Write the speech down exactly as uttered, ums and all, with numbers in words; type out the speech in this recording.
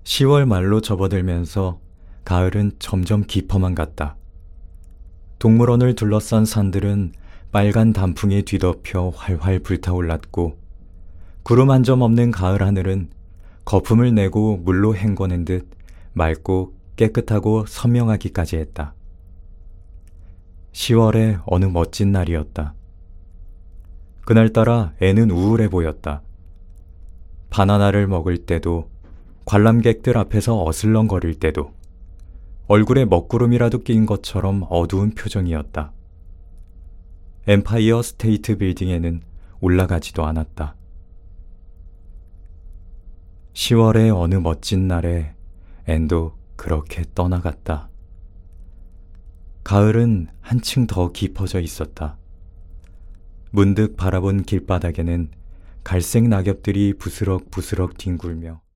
시월 말로 접어들면서 가을은 점점 깊어만 갔다. 동물원을 둘러싼 산들은 빨간 단풍이 뒤덮여 활활 불타올랐고, 구름 한 점 없는 가을 하늘은 거품을 내고 물로 헹궈낸 듯 맑고 깨끗하고 선명하기까지 했다. 시월의 어느 멋진 날이었다. 그날따라 애는 우울해 보였다. 바나나를 먹을 때도, 관람객들 앞에서 어슬렁거릴 때도 얼굴에 먹구름이라도 낀 것처럼 어두운 표정이었다. 엠파이어 스테이트 빌딩에는 올라가지도 않았다. 시월의 어느 멋진 날에 앤도 그렇게 떠나갔다. 가을은 한층 더 깊어져 있었다. 문득 바라본 길바닥에는 갈색 낙엽들이 부스럭부스럭 뒹굴며